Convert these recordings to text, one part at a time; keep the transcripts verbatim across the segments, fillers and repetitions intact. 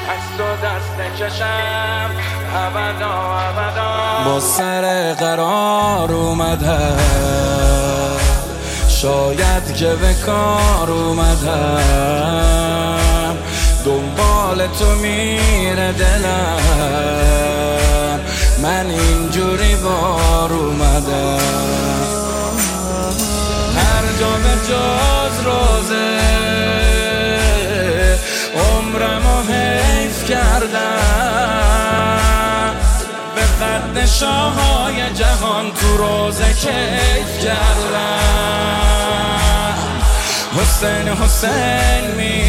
از تو دست نکشم ابدا ابدا. با سر قرار اومدم، شاید که به کار اومدم، دنبال تو میره دلم، من اینجوری بار اومدم. هر جا به جز روزه عمرمو حیف کردم، به قد شاههای جهان تو روزه کیف کردم. حسین حسین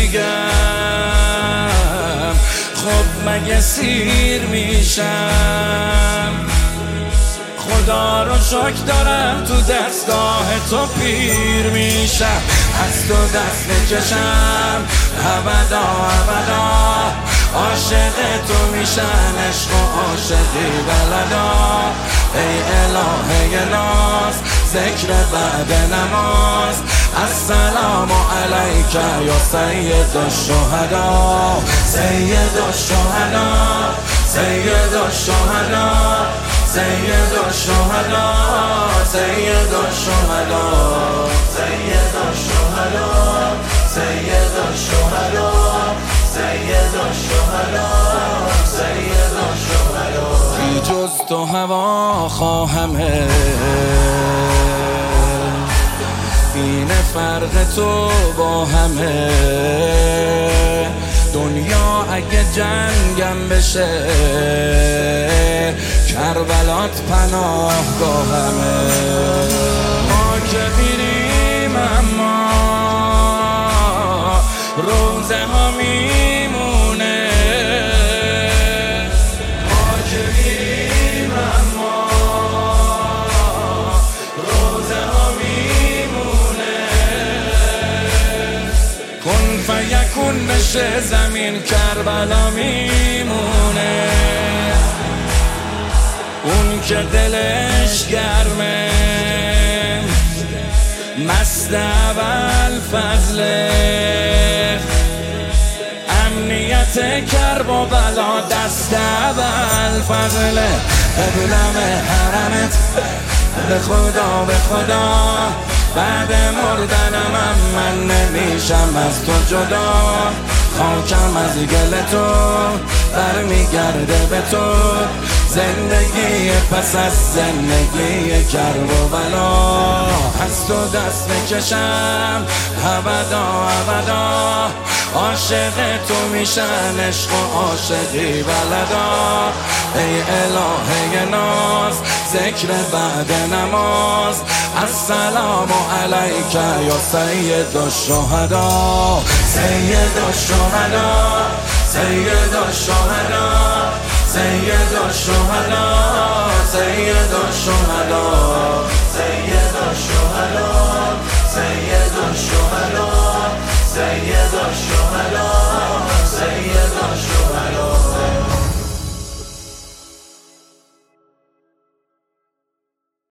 میگم، خب مگه سیر میشم؟ خدا رو شکر دارم تو دستگاه تو پیر میشم. از تو دست نکشم ابدا ابدا، عاشق تو میشن عشق و عاشقی بلدا. ای الهه ناز ذکر بعد نماز، السلام علیک یا سید الشهدا. سید الشهدا سید الشهدا سید الشهدا سید الشهدا سید الشهدا سید الشهدا سید الشهدا سید الشهدا. بی جز تو هوا خواهمه، این فرق تو با همه. دنیا اگه جنگم بشه، کربلات پناهگاهمه. ما که میریم اما روزه ها میمونه، ما که میریم اما روزه ها میمونه. کن فیکون بشه زمین کربلا میمونه. اون که دلش گرمه مست اول فضله، امنیت کرب و بلا دست اول فضله. قبلم حرمت به خدا به خدا، بعد مردنم من نمیشم از تو جدا. خاکم از گل تو برمیگرده به تو، زندگی پس از زندگی کرب و بلا. از تو دست نکشم ابدا ابدا، عاشق تو میشن عشق و عاشقی بلدا. ای الهه ناز ذکر بعد نماز، السلام علیک یا سید الشهدا. سید الشهدا سید الشهدا سید الشهدا سید الشهدا